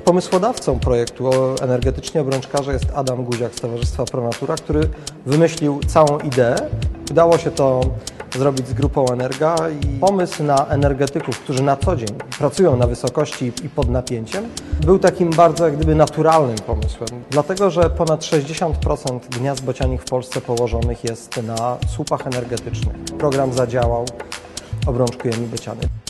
Pomysłodawcą projektu Energetycznie Obrączkarze jest Adam Guziak z Towarzystwa Pronatura, który wymyślił całą ideę. Udało się to zrobić z grupą Energa i pomysł na energetyków, którzy na co dzień pracują na wysokości i pod napięciem, był takim bardzo jak gdyby naturalnym pomysłem, dlatego że ponad 60% gniazd bocianich w Polsce położonych jest na słupach energetycznych. Program zadziałał, obrączkujemy bociany.